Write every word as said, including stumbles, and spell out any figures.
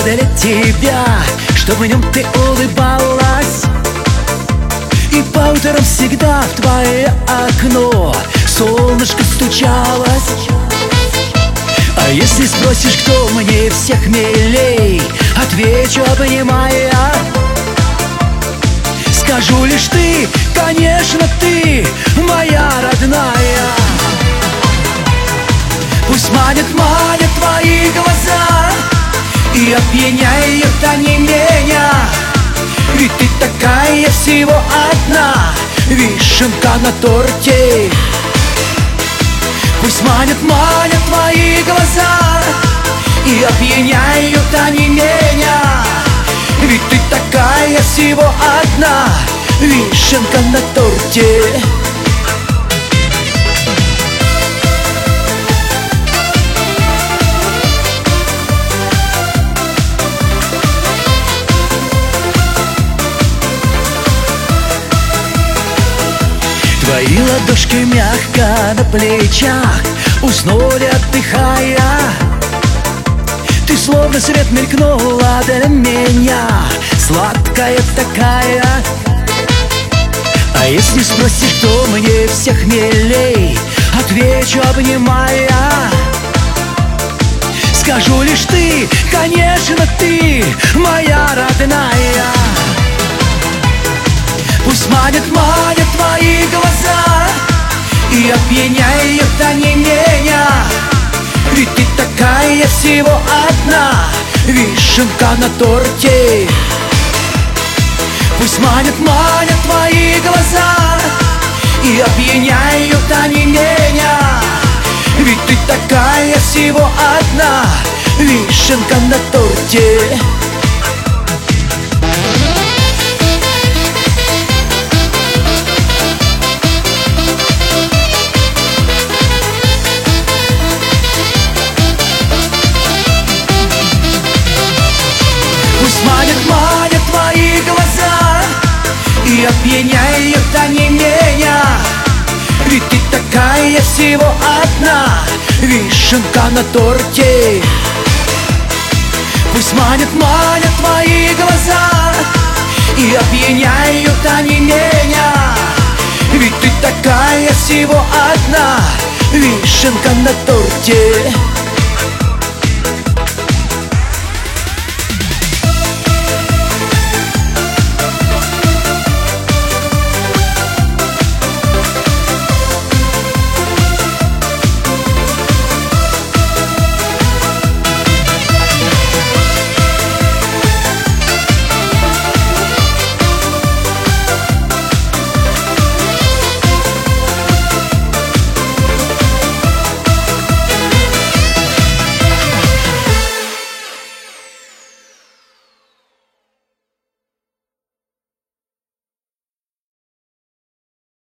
для тебя, чтобы в нем ты улыбалась. И по утрам всегда в твое окно солнышко стучалось. А если спросишь, кто мне всех милей, отвечу, обнимая. Скажу лишь ты, конечно, ты моя родная. Пусть манят, манят твои глаза и опьяняют они меня. Ведь ты такая всего одна вишенка на торте. Пусть манят, манят твои глаза и опьяняют они меня. Ведь ты такая всего одна вишенка на торте. Твои ладошки мягко на плечах уснули, отдыхая. Ты словно свет мелькнула для меня, сладкая такая. А если спросишь, кто мне всех милей, отвечу, обнимая. Скажу лишь ты, конечно, ты моя родная. Пусть манят, манят твои глаза и опьяняют они меня. Ведь ты такая всего одна вишенка на торте. Пусть манят, манят твои глаза и опьяняют они меня. Ведь ты такая всего одна вишенка на торте. Манят, манят твои глаза и опьяняют они меня. Ведь ты такая всего одна вишенка на торте. Пусть манят, манят твои глаза и опьяняют они меня. Ведь ты такая всего одна вишенка на торте.